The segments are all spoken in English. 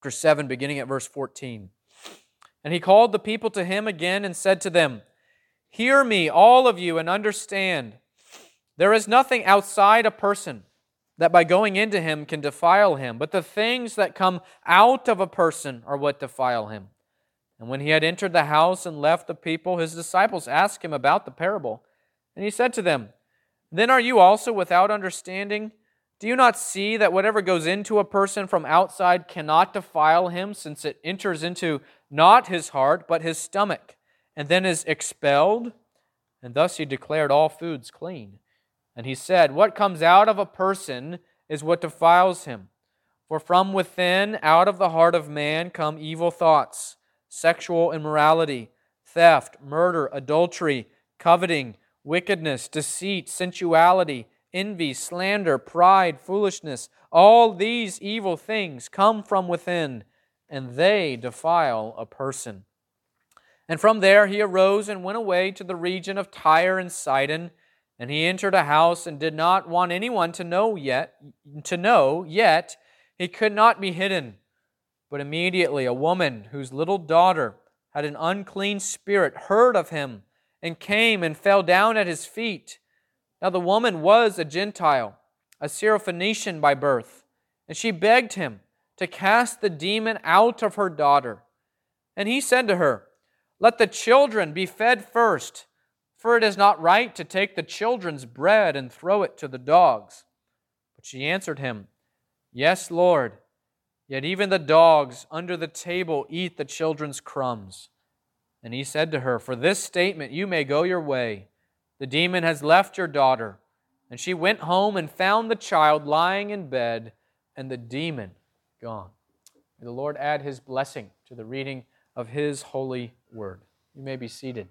chapter 7, beginning at verse 14. And he called the people to him again and said to them, "Hear me, all of you, and understand. There is nothing outside a person that by going into him can defile him, but the things that come out of a person are what defile him." And when he had entered the house and left the people, his disciples asked him about the parable. And he said to them, "Then are you also without understanding? Do you not see that whatever goes into a person from outside cannot defile him, since it enters into not his heart, but his stomach, and then is expelled?" And thus he declared all foods clean. And he said, "What comes out of a person is what defiles him. For from within, out of the heart of man, come evil thoughts, sexual immorality, theft, murder, adultery, coveting, wickedness, deceit, sensuality, envy, slander, pride, foolishness. All these evil things come from within, and they defile a person." And from there he arose and went away to the region of Tyre and Sidon. And he entered a house and did not want anyone to know, yet he could not be hidden. But immediately a woman whose little daughter had an unclean spirit heard of him, and came and fell down at his feet. Now the woman was a Gentile, a Syrophoenician by birth, and she begged him to cast the demon out of her daughter. And he said to her, "Let the children be fed first, for it is not right to take the children's bread and throw it to the dogs." But she answered him, "Yes, Lord, yet even the dogs under the table eat the children's crumbs." And he said to her, "For this statement you may go your way. The demon has left your daughter." And she went home and found the child lying in bed, and the demon gone. May the Lord add His blessing to the reading of His holy word. You may be seated.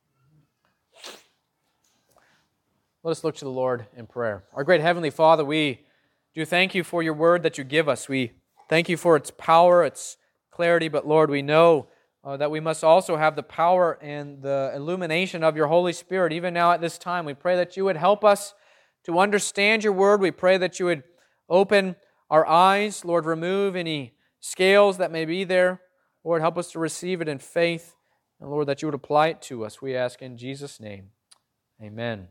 Let us look to the Lord in prayer. Our great Heavenly Father, we do thank You for Your word that You give us. We thank You for its power, its clarity, but Lord, we know that we must also have the power and the illumination of Your Holy Spirit. Even now at this time, we pray that You would help us to understand Your word. We pray that You would open our eyes. Lord, remove any scales that may be there. Lord, help us to receive it in faith. And Lord, that You would apply it to us. We ask in Jesus' name. Amen.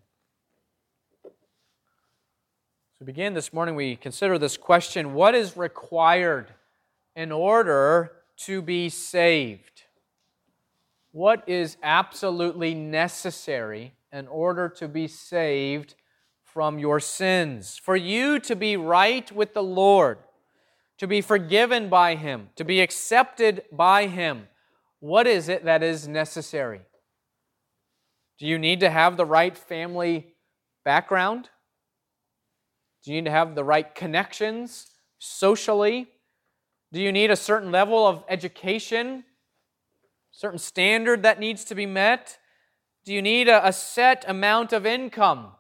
To begin this morning, we consider this question: what is required in order to be saved? What is absolutely necessary in order to be saved from your sins? For you to be right with the Lord, to be forgiven by Him, to be accepted by Him, what is it that is necessary? Do you need to have the right family background? Do you need to have the right connections socially? Do you need a certain level of education? Certain standard that needs to be met? Do you need a set amount of income?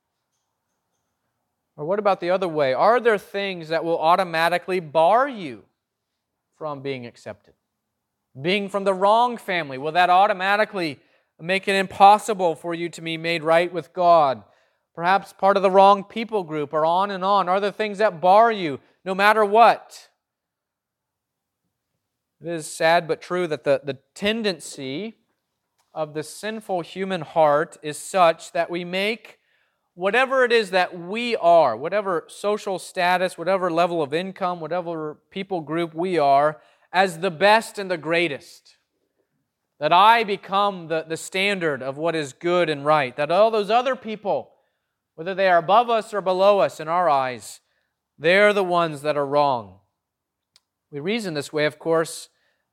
Or what about the other way? Are there things that will automatically bar you from being accepted? Being from the wrong family, will that automatically make it impossible for you to be made right with God? Perhaps part of the wrong people group, or on and on. Are there things that bar you no matter what? It is sad but true that the tendency of the sinful human heart is such that we make whatever it is that we are, whatever social status, whatever level of income, whatever people group we are, as the best and the greatest. That I become the standard of what is good and right. That all those other people, whether they are above us or below us in our eyes, they're the ones that are wrong. We reason this way, of course.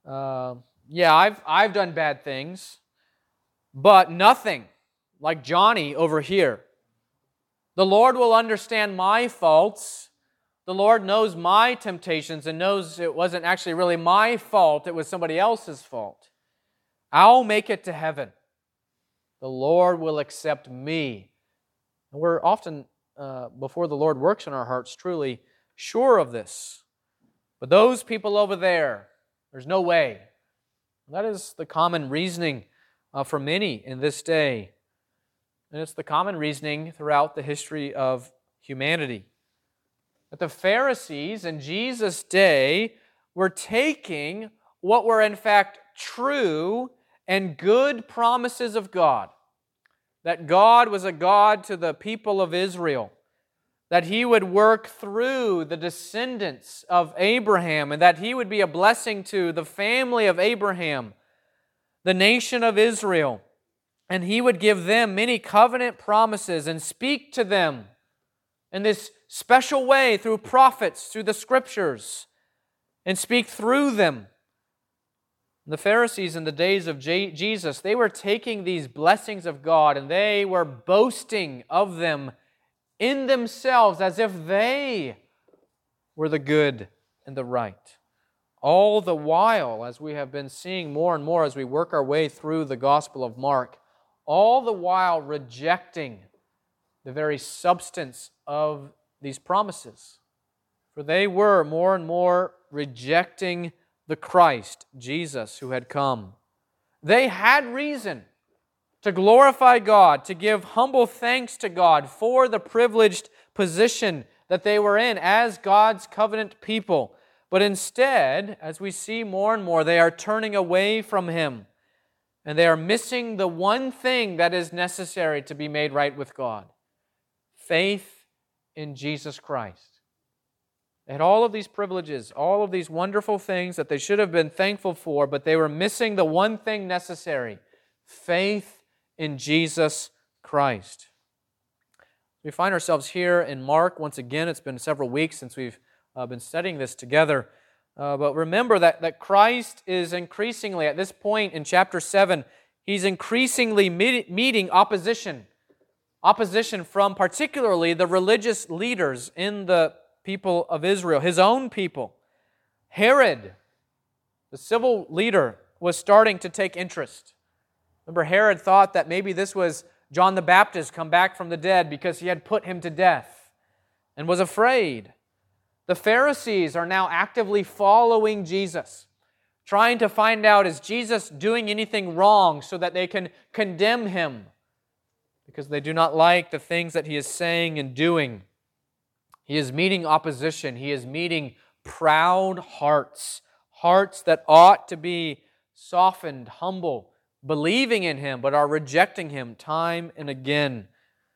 I've done bad things, but nothing like Johnny over here. The Lord will understand my faults. The Lord knows my temptations and knows it wasn't actually really my fault, it was somebody else's fault. I'll make it to heaven. The Lord will accept me. And we're often, before the Lord works in our hearts, truly sure of this. But those people over there, there's no way. That is the common reasoning for many in this day. And it's the common reasoning throughout the history of humanity. But the Pharisees in Jesus' day were taking what were in fact true and good promises of God. That God was a God to the people of Israel. That He would work through the descendants of Abraham, and that He would be a blessing to the family of Abraham, the nation of Israel. And He would give them many covenant promises and speak to them in this special way through prophets, through the Scriptures, and speak through them. The Pharisees in the days of Jesus, they were taking these blessings of God and they were boasting of them in themselves as if they were the good and the right. All the while, as we have been seeing more and more as we work our way through the Gospel of Mark, all the while rejecting the very substance of these promises. For they were more and more rejecting the Christ, Jesus, who had come. They had reason to glorify God, to give humble thanks to God for the privileged position that they were in as God's covenant people. But instead, as we see more and more, they are turning away from Him. And they are missing the one thing that is necessary to be made right with God: faith in Jesus Christ. They had all of these privileges, all of these wonderful things that they should have been thankful for, but they were missing the one thing necessary: faith in Jesus Christ. We find ourselves here in Mark. Once again, it's been several weeks since we've been studying this together. But remember that Christ is increasingly, at this point in chapter 7, He's increasingly meeting opposition. Opposition from particularly the religious leaders in the people of Israel, His own people. Herod, the civil leader, was starting to take interest. Remember, Herod thought that maybe this was John the Baptist come back from the dead because he had put him to death and was afraid. The Pharisees are now actively following Jesus, trying to find out, is Jesus doing anything wrong so that they can condemn Him because they do not like the things that He is saying and doing. He is meeting opposition. He is meeting proud hearts, hearts that ought to be softened, humble, believing in Him, but are rejecting Him time and again.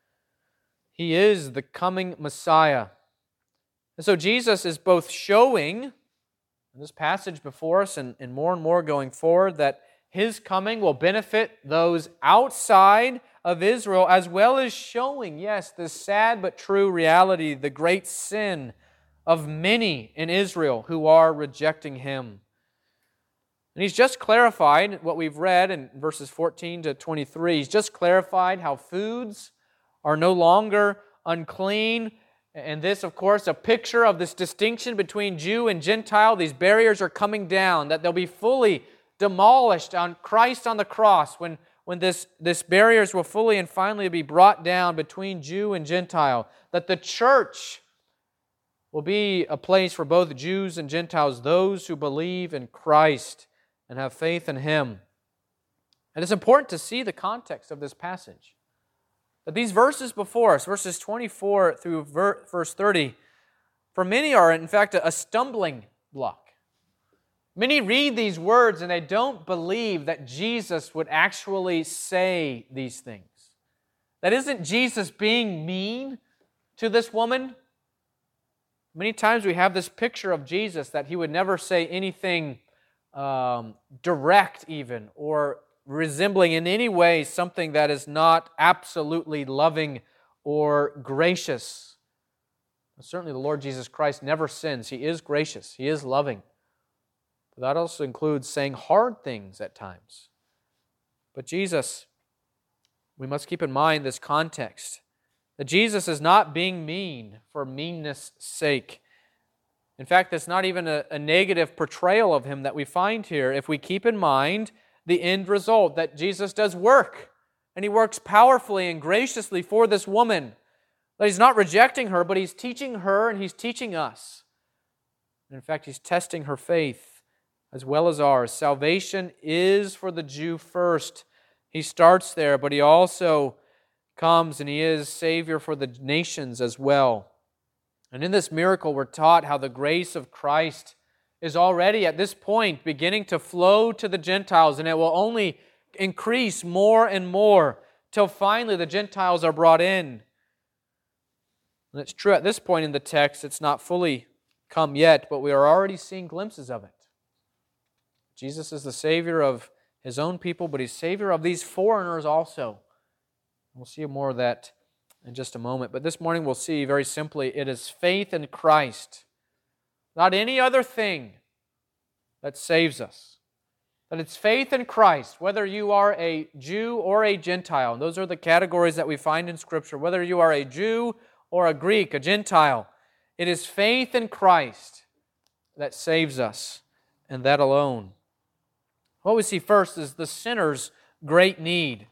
He is the coming Messiah. And so Jesus is both showing, in this passage before us and more going forward, that His coming will benefit those outside of Israel, as well as showing, yes, the sad but true reality, the great sin of many in Israel who are rejecting Him. And He's just clarified what we've read in verses 14 to 23. He's just clarified how foods are no longer unclean. And this, of course, a picture of this distinction between Jew and Gentile. These barriers are coming down, that they'll be fully demolished on Christ on the cross when this barriers will fully and finally be brought down between Jew and Gentile. That the church will be a place for both Jews and Gentiles, those who believe in Christ and have faith in Him. And it's important to see the context of this passage. That these verses before us, verses 24 through verse 30, for many are in fact a stumbling block. Many read these words and they don't believe that Jesus would actually say these things. That isn't Jesus being mean to this woman. Many times we have this picture of Jesus that He would never say anything direct even, or resembling in any way something that is not absolutely loving or gracious. Certainly the Lord Jesus Christ never sins. He is gracious. He is loving. But that also includes saying hard things at times. But Jesus, we must keep in mind this context, that Jesus is not being mean for meanness' sake. In fact, it's not even a negative portrayal of Him that we find here if we keep in mind the end result, that Jesus does work, and He works powerfully and graciously for this woman. That He's not rejecting her, but He's teaching her and He's teaching us. And in fact, He's testing her faith as well as ours. Salvation is for the Jew first. He starts there, but He also comes and He is Savior for the nations as well. And in this miracle, we're taught how the grace of Christ is already at this point beginning to flow to the Gentiles, and it will only increase more and more till finally the Gentiles are brought in. And it's true at this point in the text, it's not fully come yet, but we are already seeing glimpses of it. Jesus is the Savior of His own people, but He's Savior of these foreigners also. We'll see more of that in just a moment. But this morning we'll see very simply, it is faith in Christ, not any other thing, that saves us. That it's faith in Christ, whether you are a Jew or a Gentile. And those are the categories that we find in Scripture. Whether you are a Jew or a Greek, a Gentile, it is faith in Christ that saves us, and that alone. What we see first is the sinner's great need.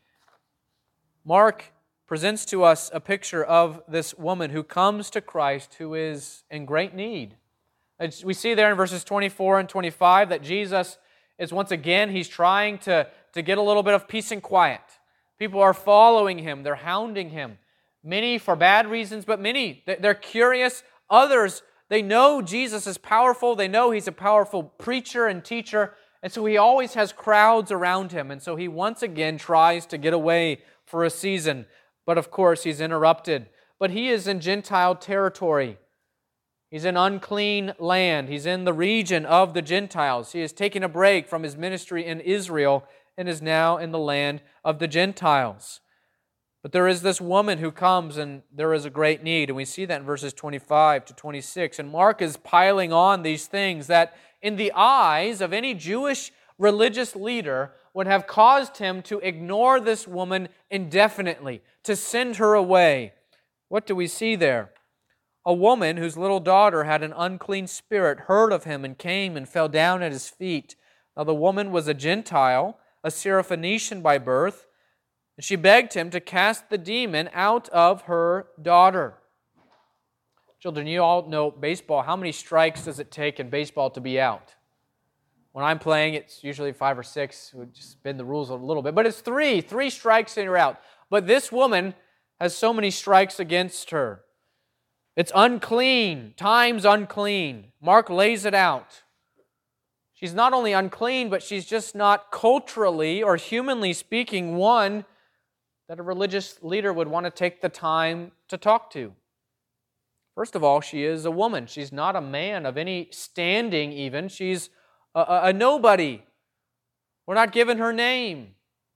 Mark presents to us a picture of this woman who comes to Christ who is in great need. We see there in verses 24 and 25 that Jesus is once again, He's trying to get a little bit of peace and quiet. People are following Him, they're hounding Him. Many for bad reasons, but many, they're curious. Others, they know Jesus is powerful, they know He's a powerful preacher and teacher, and so He always has crowds around Him, and so He once again tries to get away for a season. But of course, He's interrupted. But He is in Gentile territory. He's in unclean land. He's in the region of the Gentiles. He has taken a break from His ministry in Israel and is now in the land of the Gentiles. But there is this woman who comes and there is a great need. And we see that in verses 25 to 26. And Mark is piling on these things that in the eyes of any Jewish religious leader would have caused him to ignore this woman indefinitely, to send her away. What do we see there? A woman whose little daughter had an unclean spirit heard of Him and came and fell down at His feet. Now the woman was a Gentile, a Syrophoenician by birth, and she begged Him to cast the demon out of her daughter. Children, you all know baseball. How many strikes does it take in baseball to be out? When I'm playing, it's usually 5 or 6. We just bend the rules a little bit. But it's 3. 3 strikes and you're out. But this woman has so many strikes against her. It's unclean, times unclean. Mark lays it out. She's not only unclean, but she's just not culturally or humanly speaking one that a religious leader would want to take the time to talk to. First of all, she is a woman. She's not a man of any standing even. She's a nobody. We're not given her name.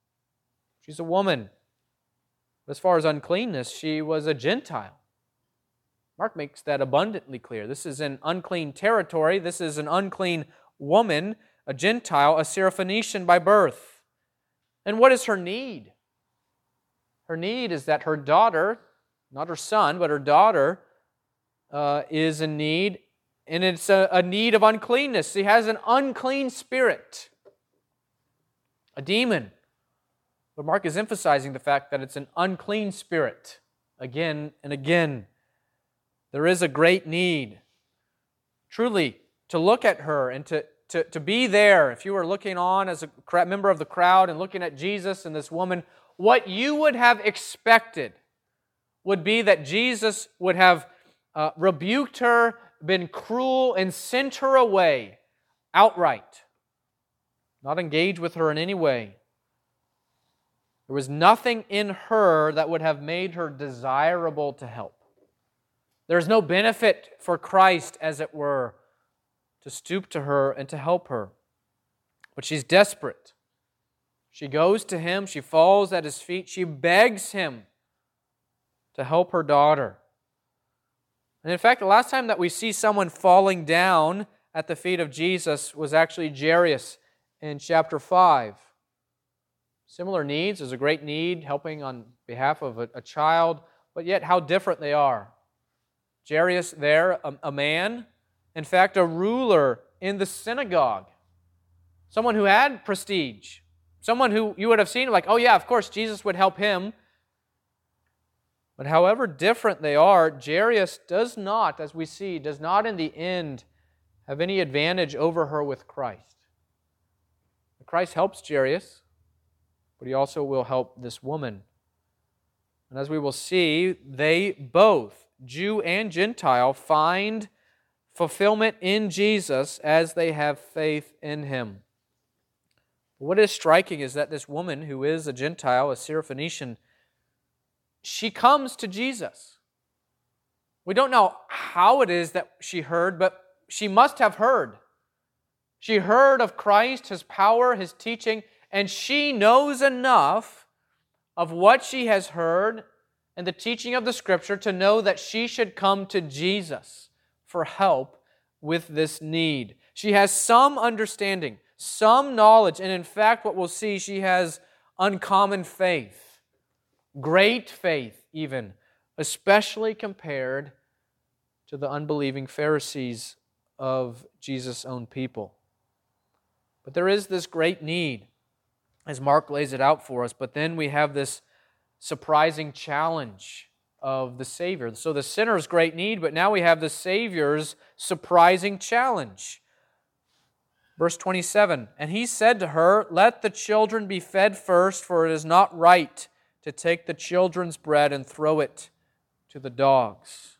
She's a woman. As far as uncleanness, she was a Gentile. Mark makes that abundantly clear. This is an unclean territory. This is an unclean woman, a Gentile, a Syrophoenician by birth. And what is her need? Her need is that her daughter, not her son, but her daughter, is in need, and it's a need of uncleanness. She has an unclean spirit, a demon. But Mark is emphasizing the fact that it's an unclean spirit again and again. There is a great need, truly, to look at her and to be there. If you were looking on as a member of the crowd and looking at Jesus and this woman, what you would have expected would be that Jesus would have rebuked her, been cruel, and sent her away outright. Not engage with her in any way. There was nothing in her that would have made her desirable to help. There's no benefit for Christ, as it were, to stoop to her and to help her. But she's desperate. She goes to Him, she falls at His feet, she begs Him to help her daughter. And in fact, the last time that we see someone falling down at the feet of Jesus was actually Jairus in chapter 5. Similar needs. There's a great need, helping on behalf of a child, but yet how different they are. Jairus there, a man, in fact, a ruler in the synagogue. Someone who had prestige. Someone who you would have seen like, oh yeah, of course, Jesus would help him. But however different they are, Jairus does not, as we see, does not in the end have any advantage over her with Christ. Christ helps Jairus, but He also will help this woman. And as we will see, they both, Jew and Gentile, find fulfillment in Jesus as they have faith in Him. What is striking is that this woman, who is a Gentile, a Syrophoenician, she comes to Jesus. We don't know how it is that she heard, but she must have heard. She heard of Christ, His power, His teaching, and she knows enough of what she has heard and the teaching of the Scripture to know that she should come to Jesus for help with this need. She has some understanding, some knowledge, and in fact, what we'll see, she has uncommon faith, great faith even, especially compared to the unbelieving Pharisees of Jesus' own people. But there is this great need, as Mark lays it out for us, but then we have this surprising challenge of the Savior. So the sinner's great need, but now we have the Savior's surprising challenge. Verse 27, "And He said to her, 'Let the children be fed first, for it is not right to take the children's bread and throw it to the dogs.'"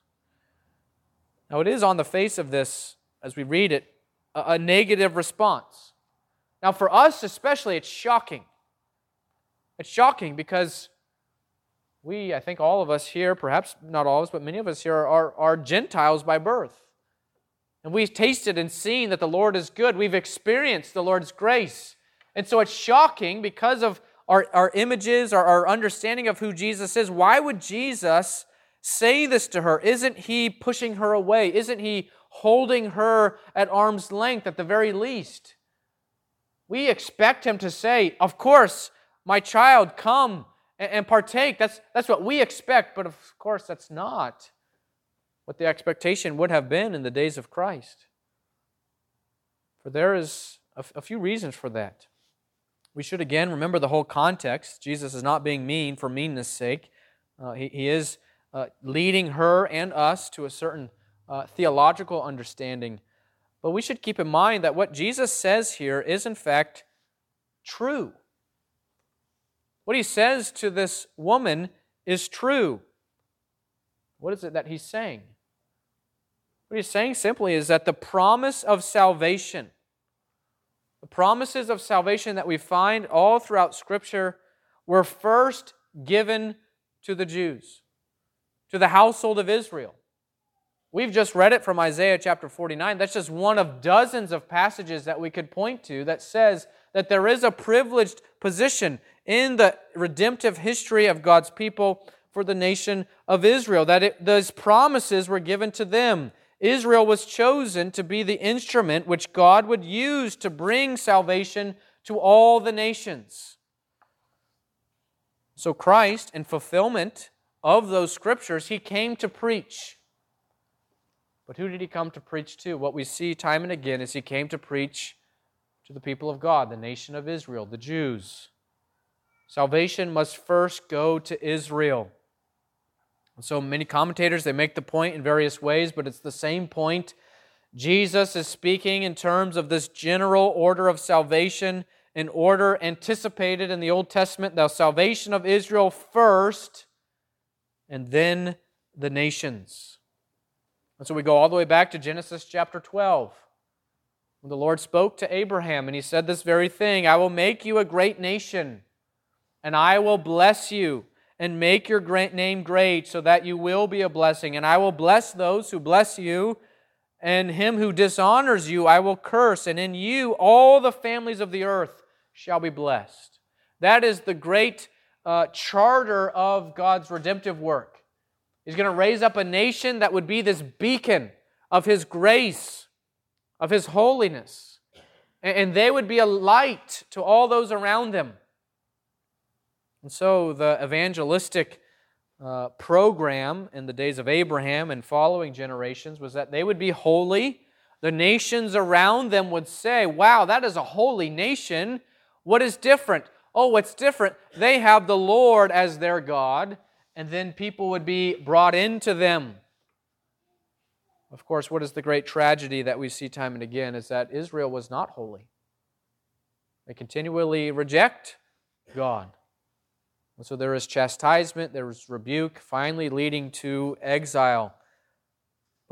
Now it is on the face of this, as we read it, a negative response. Now for us especially, it's shocking. It's shocking because I think all of us here, perhaps not all of us, but many of us here are Gentiles by birth. And we've tasted and seen that the Lord is good. We've experienced the Lord's grace. And so it's shocking because of our images, our understanding of who Jesus is. Why would Jesus say this to her? Isn't He pushing her away? Isn't He holding her at arm's length at the very least? We expect Him to say, "Of course, my child, come and partake." That's what we expect, but of course that's not what the expectation would have been in the days of Christ. For there is a few reasons for that. We should again remember the whole context. Jesus is not being mean for meanness' sake. He is leading her and us to a certain theological understanding. But we should keep in mind that what Jesus says here is in fact true. What He says to this woman is true. What is it that He's saying? What He's saying simply is that the promise of salvation, the promises of salvation that we find all throughout Scripture, were first given to the Jews, to the household of Israel. We've just read it from Isaiah chapter 49. That's just one of dozens of passages that we could point to that says that there is a privileged position in the redemptive history of God's people for the nation of Israel, that those promises were given to them. Israel was chosen to be the instrument which God would use to bring salvation to all the nations. So Christ, in fulfillment of those Scriptures, He came to preach. But who did He come to preach to? What we see time and again is He came to preach to the people of God, the nation of Israel, the Jews. Salvation must first go to Israel. And so many commentators, they make the point in various ways, but it's the same point. Jesus is speaking in terms of this general order of salvation, an order anticipated in the Old Testament, the salvation of Israel first, and then the nations. And so we go all the way back to Genesis chapter 12. When the Lord spoke to Abraham and He said this very thing, "I will make you a great nation, and I will bless you and make your great name great so that you will be a blessing. And I will bless those who bless you, and him who dishonors you I will curse, and in you all the families of the earth shall be blessed." That is the great charter of God's redemptive work. He's going to raise up a nation that would be this beacon of His grace, of His holiness. And they would be a light to all those around them. And so the evangelistic program in the days of Abraham and following generations was that they would be holy. The nations around them would say, "Wow, that is a holy nation. What is different?" "Oh, what's different? They have the Lord as their God." And then people would be brought into them. Of course, what is the great tragedy that we see time and again is that Israel was not holy. They continually reject God. And so there is chastisement, there is rebuke, finally leading to exile.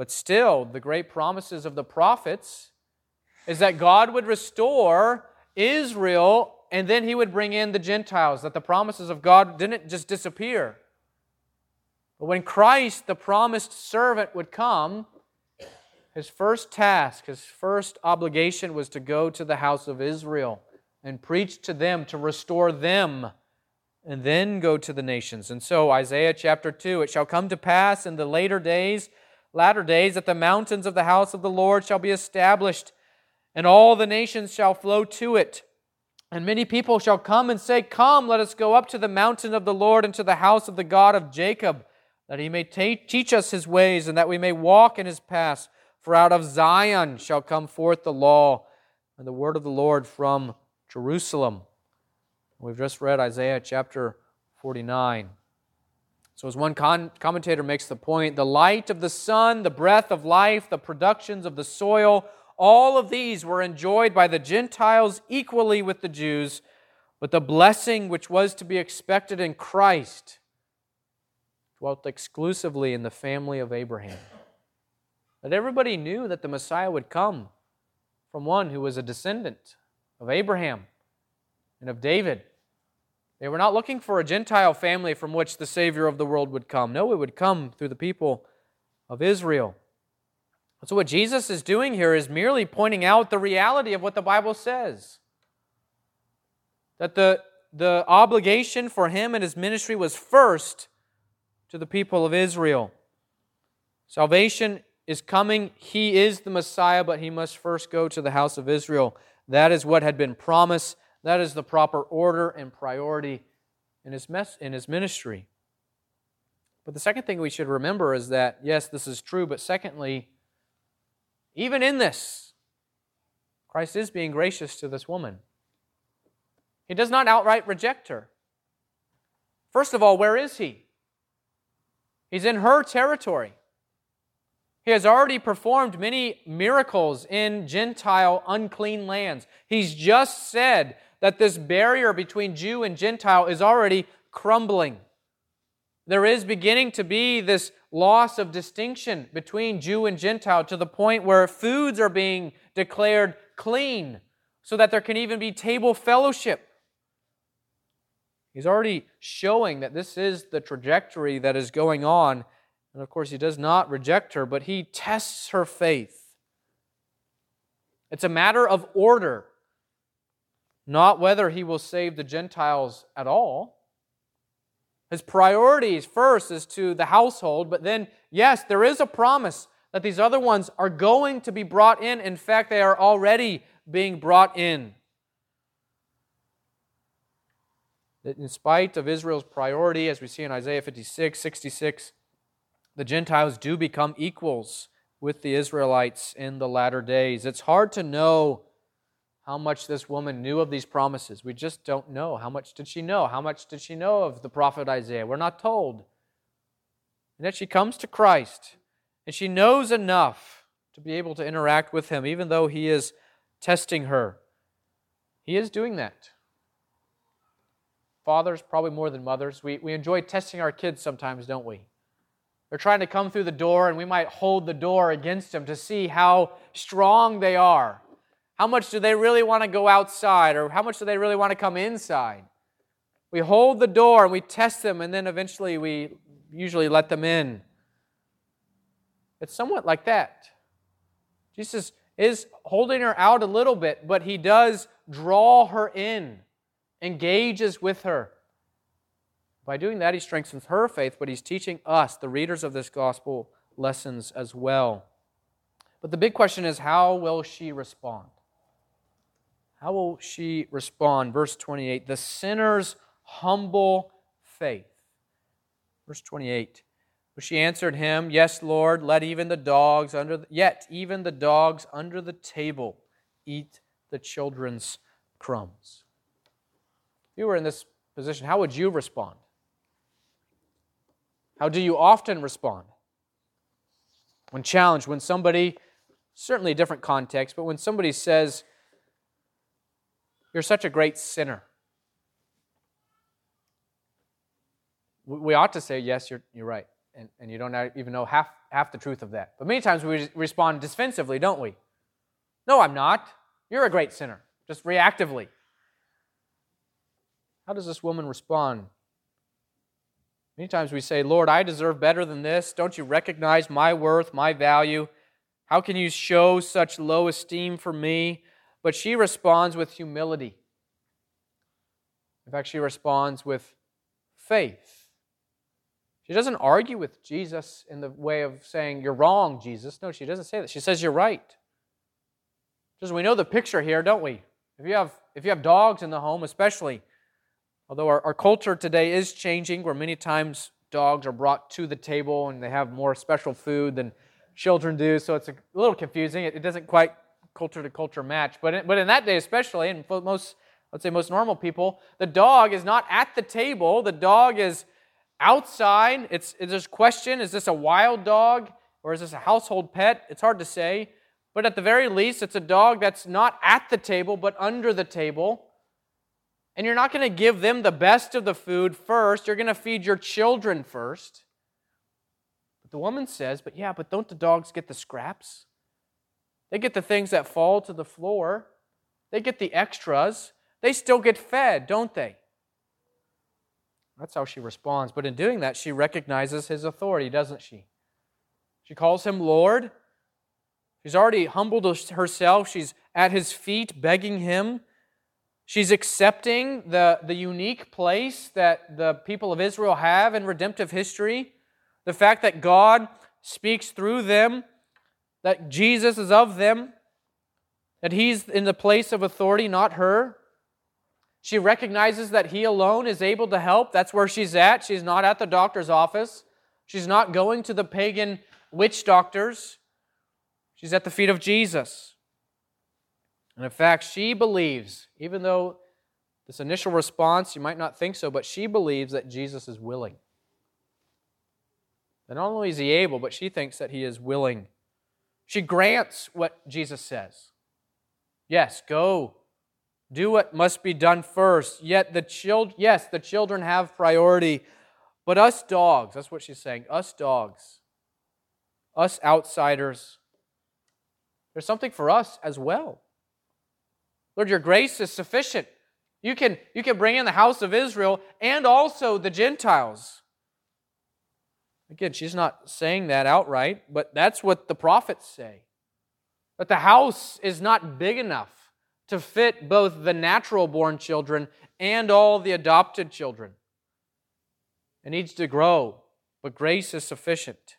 But still, the great promises of the prophets is that God would restore Israel and then He would bring in the Gentiles, that the promises of God didn't just disappear. But when Christ, the promised servant, would come, His first task, His first obligation was to go to the house of Israel and preach to them, to restore them, and then go to the nations. And so Isaiah chapter 2, "It shall come to pass in the latter days, that the mountains of the house of the Lord shall be established, and all the nations shall flow to it. And many people shall come and say, Come, let us go up to the mountain of the Lord and to the house of the God of Jacob, that He may teach us His ways, and that we may walk in His paths. For out of Zion shall come forth the law and the word of the Lord from Jerusalem." We've just read Isaiah chapter 49. So as one commentator makes the point, the light of the sun, the breath of life, the productions of the soil, all of these were enjoyed by the Gentiles equally with the Jews, but the blessing which was to be expected in Christ dwelt exclusively in the family of Abraham. That everybody knew that the Messiah would come from one who was a descendant of Abraham and of David. They were not looking for a Gentile family from which the Savior of the world would come. No, it would come through the people of Israel. So what Jesus is doing here is merely pointing out the reality of what the Bible says. That the obligation for Him and His ministry was first to the people of Israel. Salvation is coming. He is the Messiah, but He must first go to the house of Israel. That is what had been promised. That is the proper order and priority in His ministry. But the second thing we should remember is that, yes, this is true, but secondly, even in this, Christ is being gracious to this woman. He does not outright reject her. First of all, where is He? He's in her territory. He has already performed many miracles in Gentile unclean lands. He's just said that this barrier between Jew and Gentile is already crumbling. There is beginning to be this loss of distinction between Jew and Gentile to the point where foods are being declared clean so that there can even be table fellowship. He's already showing that this is the trajectory that is going on. And of course, He does not reject her, but He tests her faith. It's a matter of order, not whether He will save the Gentiles at all. His priorities first is to the household, but then, yes, there is a promise that these other ones are going to be brought in. In fact, they are already being brought in. That in spite of Israel's priority, as we see in Isaiah 56, 66, the Gentiles do become equals with the Israelites in the latter days. It's hard to know how much this woman knew of these promises. We just don't know. How much did she know? How much did she know of the prophet Isaiah? We're not told. And yet she comes to Christ, and she knows enough to be able to interact with Him, even though He is testing her. He is doing that. Fathers, probably more than mothers, we enjoy testing our kids sometimes, don't we? They're trying to come through the door, and we might hold the door against them to see how strong they are. How much do they really want to go outside, or how much do they really want to come inside? We hold the door and we test them, and then eventually we usually let them in. It's somewhat like that. Jesus is holding her out a little bit, but He does draw her in, engages with her. By doing that, He strengthens her faith, but He's teaching us, the readers of this gospel, lessons as well. But the big question is, how will she respond? How will she respond? Verse 28, the sinner's humble faith. Verse 28, but she answered Him, Yes, Lord, let even the dogs under the table eat the children's crumbs. If you were in this position, how would you respond? How do you often respond? When challenged, when somebody, certainly a different context, but when somebody says, You're such a great sinner. We ought to say, Yes, you're right. and you don't even know half the truth of that. But many times we respond defensively, don't we? No, I'm not. You're a great sinner. Just reactively. How does this woman respond? Many times we say, Lord, I deserve better than this. Don't you recognize my worth, my value? How can you show such low esteem for me? But she responds with humility. In fact, she responds with faith. She doesn't argue with Jesus in the way of saying, you're wrong, Jesus. No, she doesn't say that. She says, you're right. Because we know the picture here, don't we? If you have dogs in the home, especially, although our culture today is changing, where many times dogs are brought to the table and they have more special food than children do, so it's a little confusing. It doesn't quite culture to culture match. But in that day especially, and for most normal people, the dog is not at the table. The dog is outside. It's this question, is this a wild dog or is this a household pet? It's hard to say. But at the very least, it's a dog that's not at the table but under the table. And you're not going to give them the best of the food first. You're going to feed your children first. But the woman says, but don't the dogs get the scraps? They get the things that fall to the floor. They get the extras. They still get fed, don't they? That's how she responds. But in doing that, she recognizes his authority, doesn't she? She calls him Lord. She's already humbled herself. She's at his feet begging him. She's accepting the unique place that the people of Israel have in redemptive history. The fact that God speaks through them, that Jesus is of them, that He's in the place of authority, not her. She recognizes that He alone is able to help. That's where she's at. She's not at the doctor's office. She's not going to the pagan witch doctors. She's at the feet of Jesus. And in fact, she believes, even though this initial response, you might not think so, but she believes that Jesus is willing. That not only is He able, but she thinks that He is willing. She grants what Jesus says. Yes, go. Do what must be done first. Yet the children have priority. But us dogs, that's what she's saying, us dogs, us outsiders, there's something for us as well. Lord, your grace is sufficient. You can bring in the house of Israel and also the Gentiles. Again, she's not saying that outright, but that's what the prophets say. That the house is not big enough to fit both the natural-born children and all the adopted children. It needs to grow, but grace is sufficient.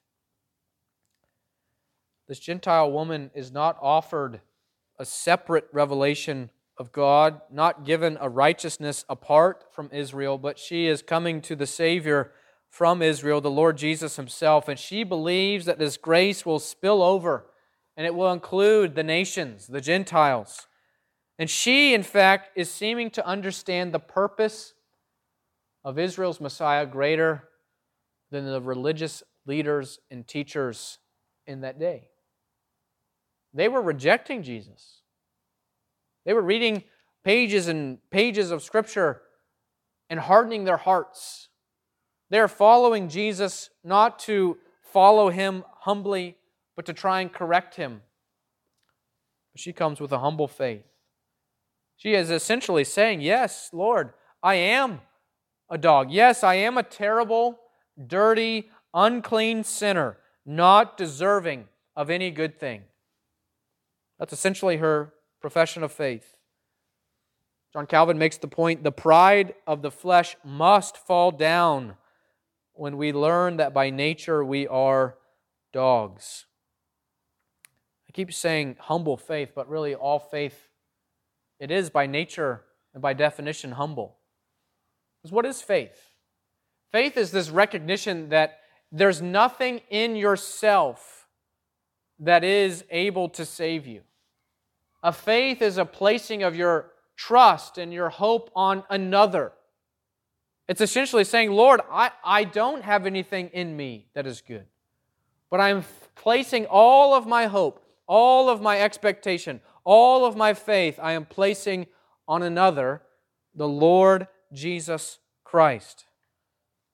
This Gentile woman is not offered a separate revelation of God, not given a righteousness apart from Israel, but she is coming to the Savior from Israel, the Lord Jesus Himself, and she believes that this grace will spill over, and it will include the nations, the Gentiles. And she, in fact, is seeming to understand the purpose of Israel's Messiah greater than the religious leaders and teachers in that day. They were rejecting Jesus. They were reading pages and pages of Scripture and hardening their hearts. They are following Jesus not to follow Him humbly, but to try and correct Him. She comes with a humble faith. She is essentially saying, yes, Lord, I am a dog. Yes, I am a terrible, dirty, unclean sinner, not deserving of any good thing. That's essentially her profession of faith. John Calvin makes the point, the pride of the flesh must fall down when we learn that by nature we are dogs. I keep saying humble faith, but really all faith, it is by nature and by definition humble. Because what is faith? Faith is this recognition that there's nothing in yourself that is able to save you. A faith is a placing of your trust and your hope on another. It's essentially saying, Lord, I don't have anything in me that is good, but I'm placing all of my hope, all of my expectation, all of my faith, I am placing on another, the Lord Jesus Christ.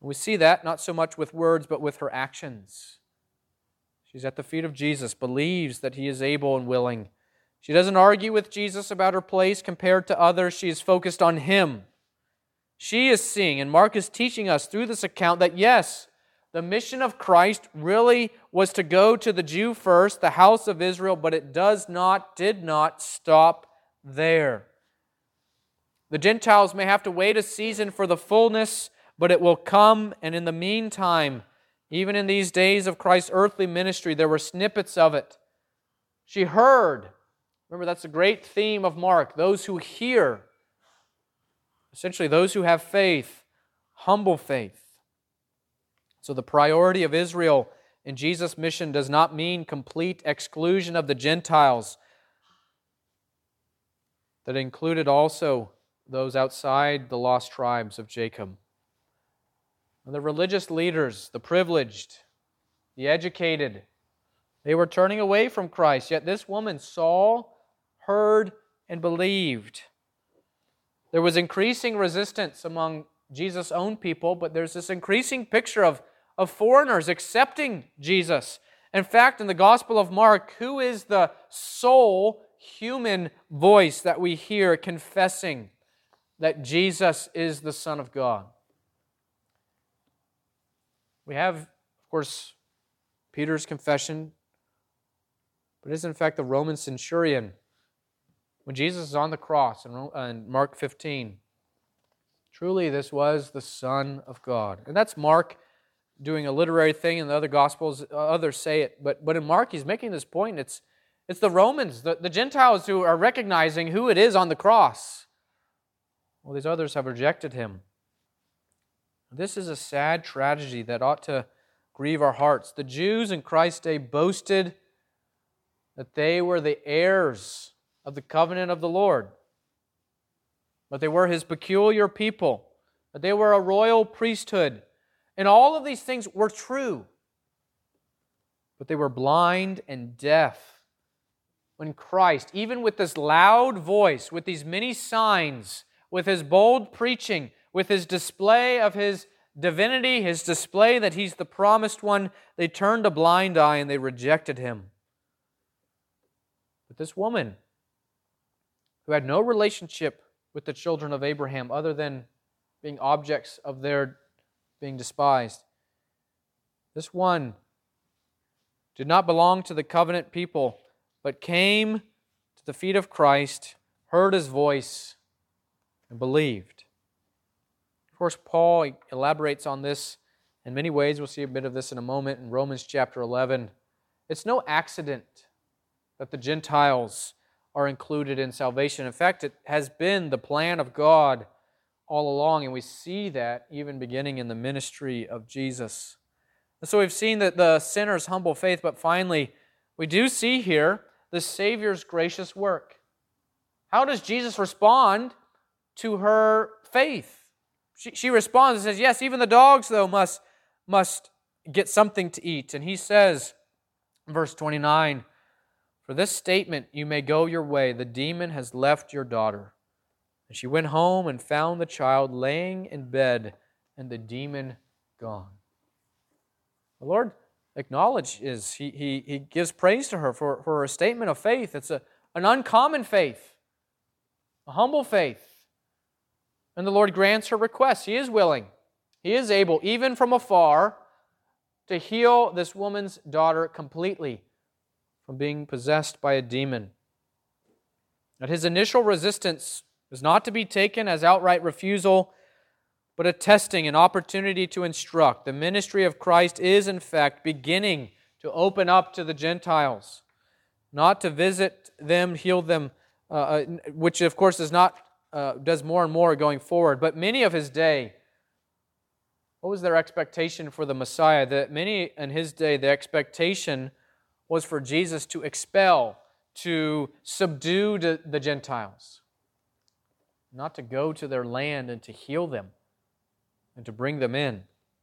We see that not so much with words, but with her actions. She's at the feet of Jesus, believes that He is able and willing. She doesn't argue with Jesus about her place compared to others. She is focused on Him. She is seeing, and Mark is teaching us through this account that yes, the mission of Christ really was to go to the Jew first, the house of Israel, but it did not stop there. The Gentiles may have to wait a season for the fullness, but it will come, and in the meantime, even in these days of Christ's earthly ministry, there were snippets of it. She heard. Remember, that's a great theme of Mark. Those who hear, essentially those who have faith, humble faith. So the priority of Israel in Jesus' mission does not mean complete exclusion of the Gentiles. That included also those outside the lost tribes of Jacob. And the religious leaders, the privileged, the educated, they were turning away from Christ. Yet this woman saw, heard, and believed. There was increasing resistance among Jesus' own people, but there's this increasing picture of foreigners accepting Jesus. In fact, in the Gospel of Mark, who is the sole human voice that we hear confessing that Jesus is the Son of God? We have, of course, Peter's confession, but it is in fact the Roman centurion. When Jesus is on the cross in Mark 15, truly this was the Son of God. And that's Mark doing a literary thing. In the other Gospels, others say it. But in Mark, he's making this point. It's the Romans, the Gentiles who are recognizing who it is on the cross. Well, these others have rejected Him. This is a sad tragedy that ought to grieve our hearts. The Jews in Christ's day boasted that they were the heirs of the covenant of the Lord, but they were His peculiar people, that they were a royal priesthood. And all of these things were true, but they were blind and deaf when Christ, even with this loud voice, with these many signs, with His bold preaching, with His display of His divinity, His display that He's the promised one, they turned a blind eye and they rejected Him. But this woman, who had no relationship with the children of Abraham other than being objects of their being despised, this one did not belong to the covenant people, but came to the feet of Christ, heard His voice, and believed. Of course, Paul elaborates on this in many ways. We'll see a bit of this in a moment in Romans chapter 11. It's no accident that the Gentiles are included in salvation. In fact, it has been the plan of God all along, and we see that even beginning in the ministry of Jesus. And so we've seen that the sinner's humble faith, but finally, we do see here the Savior's gracious work. How does Jesus respond to her faith? She responds and says, yes, even the dogs, though, must get something to eat. And He says, verse 29, for this statement you may go your way. The demon has left your daughter. And she went home and found the child laying in bed and the demon gone. The Lord acknowledges, He gives praise to her for her statement of faith. It's an uncommon faith, a humble faith. And the Lord grants her request. He is willing. He is able, even from afar, to heal this woman's daughter completely from being possessed by a demon. That His initial resistance is not to be taken as outright refusal, but a testing, an opportunity to instruct. The ministry of Christ is, in fact, beginning to open up to the Gentiles, not to visit them, heal them, which, of course, does more and more going forward. But many of His day, what was their expectation for the Messiah? That many in His day, the expectation was for Jesus to expel, to subdue the Gentiles, not to go to their land and to heal them and to bring them in.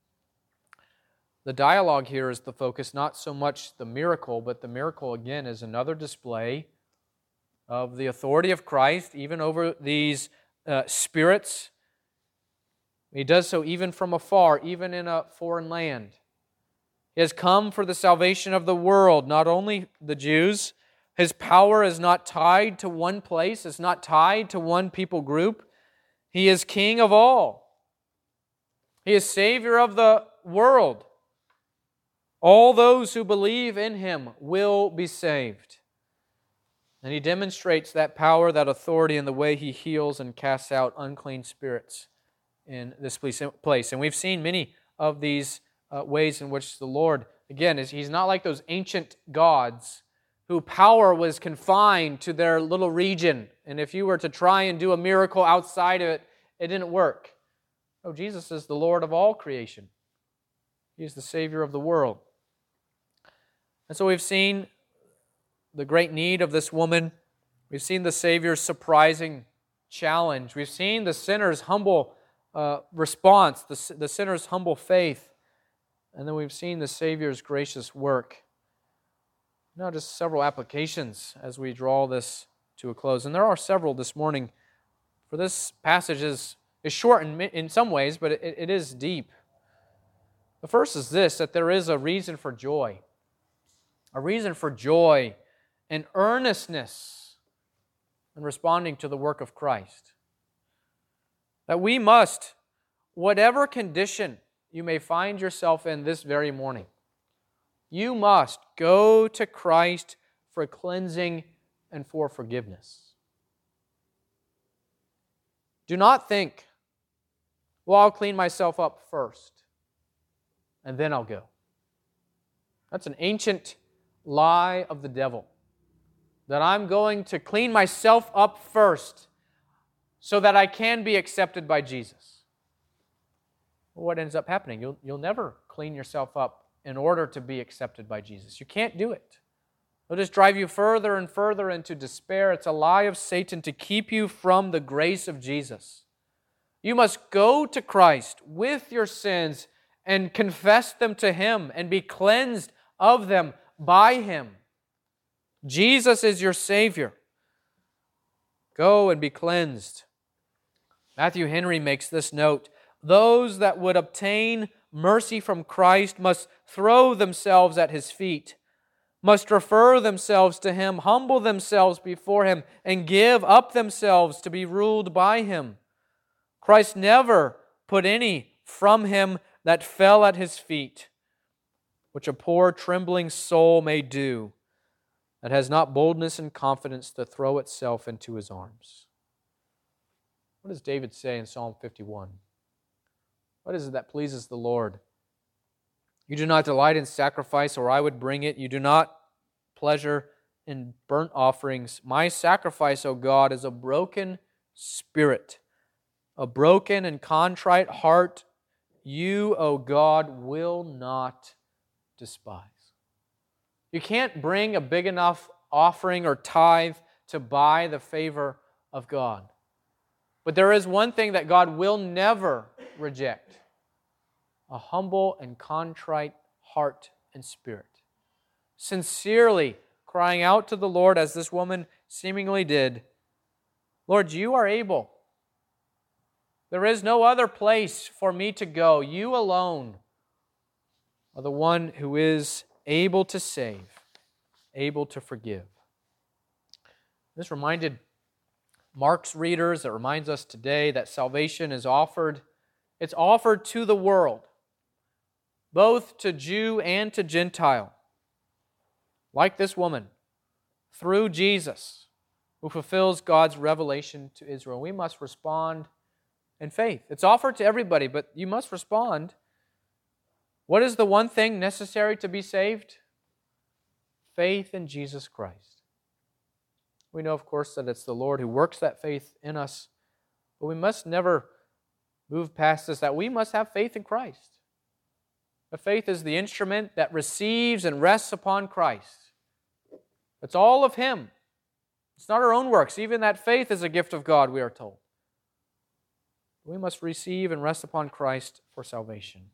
The dialogue here is the focus, not so much the miracle, but the miracle, again, is another display of the authority of Christ, even over these spirits. He does so even from afar, even in a foreign land. He has come for the salvation of the world, not only the Jews. His power is not tied to one place, it's not tied to one people group. He is King of all. He is Savior of the world. All those who believe in Him will be saved. And He demonstrates that power, that authority in the way He heals and casts out unclean spirits in this place. And we've seen many of these ways in which the Lord, again, He's not like those ancient gods whose power was confined to their little region. And if you were to try and do a miracle outside of it, it didn't work. No, Jesus is the Lord of all creation. He is the Savior of the world. And so we've seen the great need of this woman. We've seen the Savior's surprising challenge. We've seen the sinner's humble response, the sinner's humble faith. And then we've seen the Savior's gracious work. Now just several applications as we draw this to a close. And there are several this morning. For this passage is short in some ways, but it is deep. The first is this, that there is a reason for joy. A reason for joy and earnestness in responding to the work of Christ. That we must, whatever condition you may find yourself in this very morning, you must go to Christ for cleansing and for forgiveness. Do not think, well, I'll clean myself up first, and then I'll go. That's an ancient lie of the devil. That I'm going to clean myself up first so that I can be accepted by Jesus. Well, what ends up happening? You'll never clean yourself up in order to be accepted by Jesus. You can't do it. It'll just drive you further and further into despair. It's a lie of Satan to keep you from the grace of Jesus. You must go to Christ with your sins and confess them to Him and be cleansed of them by Him. Jesus is your Savior. Go and be cleansed. Matthew Henry makes this note: those that would obtain mercy from Christ must throw themselves at His feet, must refer themselves to Him, humble themselves before Him, and give up themselves to be ruled by Him. Christ never put any from Him that fell at His feet, which a poor trembling soul may do, that has not boldness and confidence to throw itself into His arms. What does David say in Psalm 51? What is it that pleases the Lord? You do not delight in sacrifice, or I would bring it. You do not pleasure in burnt offerings. My sacrifice, O God, is a broken spirit, a broken and contrite heart. You, O God, will not despise. You can't bring a big enough offering or tithe to buy the favor of God. But there is one thing that God will never reject: a humble and contrite heart and spirit. Sincerely crying out to the Lord, as this woman seemingly did, Lord, You are able. There is no other place for me to go. You alone are the one who is able to save, able to forgive. This reminded Mark's readers, it reminds us today that salvation is offered. It's offered to the world, both to Jew and to Gentile. Like this woman, through Jesus, who fulfills God's revelation to Israel. We must respond in faith. It's offered to everybody, but you must respond. What is the one thing necessary to be saved? Faith in Jesus Christ. We know, of course, that it's the Lord who works that faith in us, but we must never move past this, that we must have faith in Christ. The faith is the instrument that receives and rests upon Christ. It's all of Him. It's not our own works. Even that faith is a gift of God, we are told. We must receive and rest upon Christ for salvation.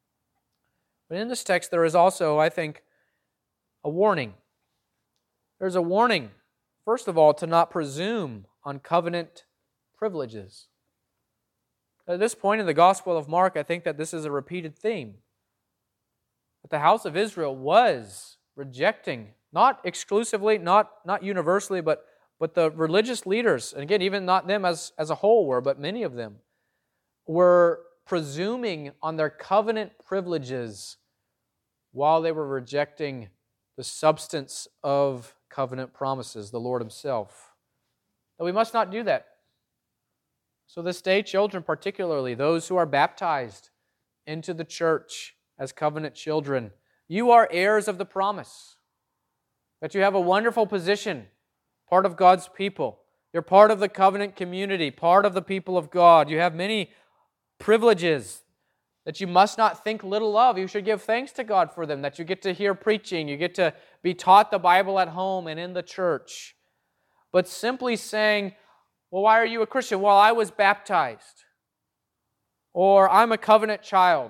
But in this text, there is also, I think, a warning. There's a warning, first of all, to not presume on covenant privileges. At this point in the Gospel of Mark, I think that this is a repeated theme. That the house of Israel was rejecting, not exclusively, not universally, but the religious leaders, and again, even not them as a whole were, but many of them, were presuming on their covenant privileges while they were rejecting the substance of covenant promises, the Lord Himself. That we must not do that. So this day, children particularly, those who are baptized into the church as covenant children, you are heirs of the promise. That you have a wonderful position, part of God's people. You're part of the covenant community, part of the people of God. You have many privileges that you must not think little of. You should give thanks to God for them, that you get to hear preaching, you get to be taught the Bible at home and in the church. But simply saying, well, why are you a Christian? Well, I was baptized. Or I'm a covenant child.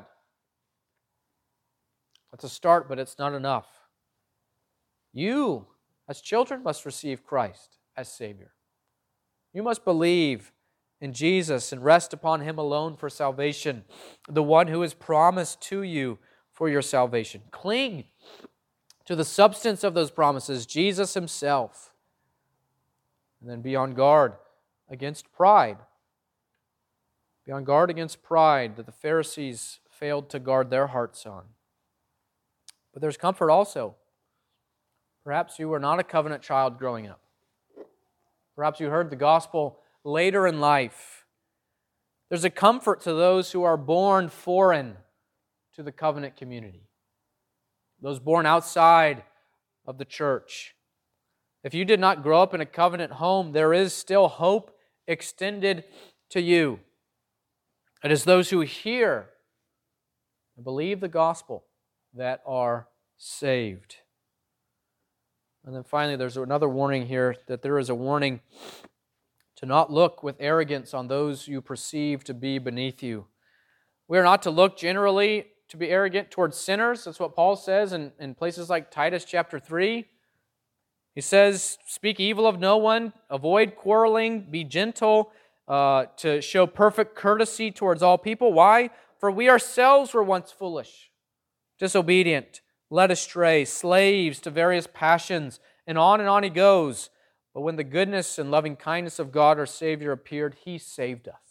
That's a start, but it's not enough. You, as children, must receive Christ as Savior. You must believe in Jesus and rest upon Him alone for salvation, the one who is promised to you for your salvation. Cling to the substance of those promises, Jesus Himself. And then be on guard against pride. Be on guard against pride that the Pharisees failed to guard their hearts on. But there's comfort also. Perhaps you were not a covenant child growing up. Perhaps you heard the gospel later in life. There's a comfort to those who are born foreign to the covenant community. Those born outside of the church. If you did not grow up in a covenant home, there is still hope extended to you. It is those who hear and believe the gospel that are saved. And then finally, there's another warning here, that there is a warning to not look with arrogance on those you perceive to be beneath you. We are not to look generally to be arrogant towards sinners. That's what Paul says in places like Titus chapter 3. He says, speak evil of no one, avoid quarreling, be gentle, to show perfect courtesy towards all people. Why? For we ourselves were once foolish, disobedient, led astray, slaves to various passions, and on he goes. But when the goodness and loving kindness of God our Savior appeared, He saved us.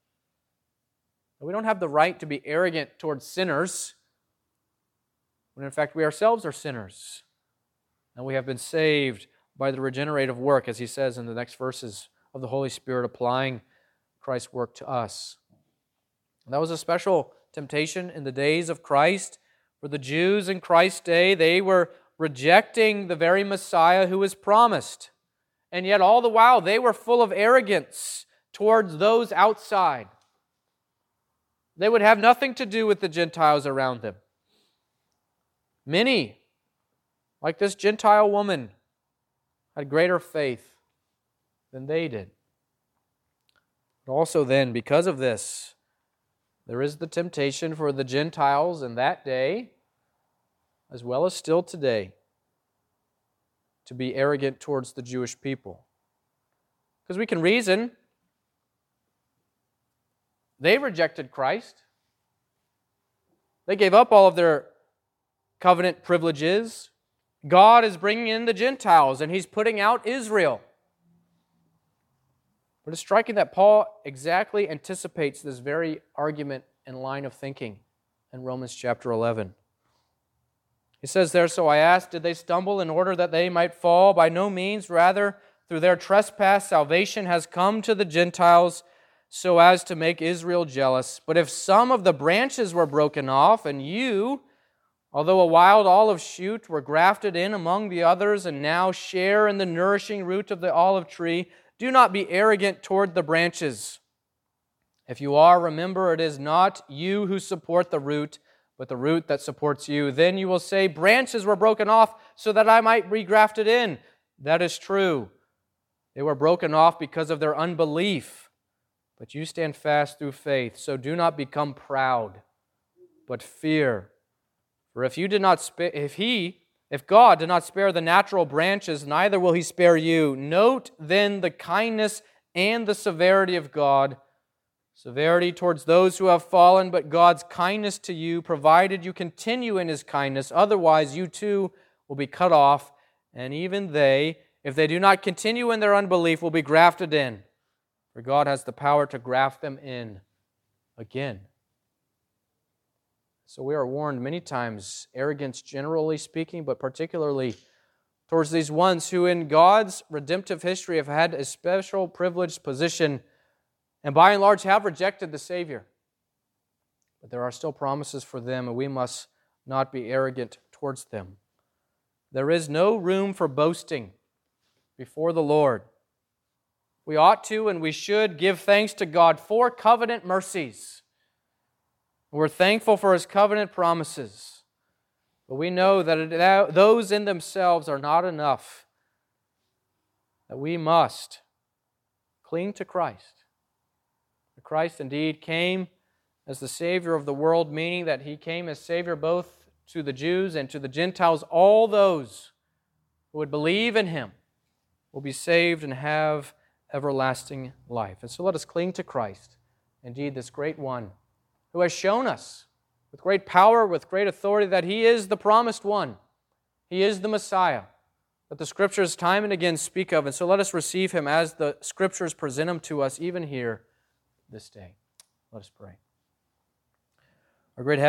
We don't have the right to be arrogant towards sinners, when in fact we ourselves are sinners. And we have been saved by the regenerative work, as he says in the next verses, of the Holy Spirit applying Christ's work to us. And that was a special temptation in the days of Christ. For the Jews in Christ's day, they were rejecting the very Messiah who was promised. And yet all the while they were full of arrogance towards those outside. They would have nothing to do with the Gentiles around them. Many, like this Gentile woman, had greater faith than they did. But also then, because of this, there is the temptation for the Gentiles in that day, as well as still today, to be arrogant towards the Jewish people. Because we can reason, they rejected Christ. They gave up all of their covenant privileges. God is bringing in the Gentiles, and He's putting out Israel. But it's striking that Paul exactly anticipates this very argument and line of thinking in Romans chapter 11. He says there, so I asked, did they stumble in order that they might fall? By no means, rather, through their trespass, salvation has come to the Gentiles so as to make Israel jealous. But if some of the branches were broken off, and you, although a wild olive shoot, were grafted in among the others and now share in the nourishing root of the olive tree, do not be arrogant toward the branches. If you are, remember it is not you who support the root, but the root that supports you. Then you will say, branches were broken off so that I might be grafted in. That is true. They were broken off because of their unbelief. But you stand fast through faith. So do not become proud, but fear. For if God did not spare the natural branches, neither will He spare you. Note then the kindness and the severity of God. Severity towards those who have fallen, but God's kindness to you, provided you continue in His kindness. Otherwise, you too will be cut off, and even they, if they do not continue in their unbelief, will be grafted in. For God has the power to graft them in again. So we are warned many times, arrogance generally speaking, but particularly towards these ones who in God's redemptive history have had a special privileged position and by and large have rejected the Savior. But there are still promises for them, and we must not be arrogant towards them. There is no room for boasting before the Lord. We ought to and we should give thanks to God for covenant mercies. We're thankful for His covenant promises. But we know that those in themselves are not enough. That we must cling to Christ. Christ indeed came as the Savior of the world, meaning that He came as Savior both to the Jews and to the Gentiles. All those who would believe in Him will be saved and have everlasting life. And so let us cling to Christ, indeed this great one, who has shown us with great power, with great authority, that He is the promised one. He is the Messiah that the Scriptures time and again speak of. And so let us receive Him as the Scriptures present Him to us even here this day. Let us pray. Our great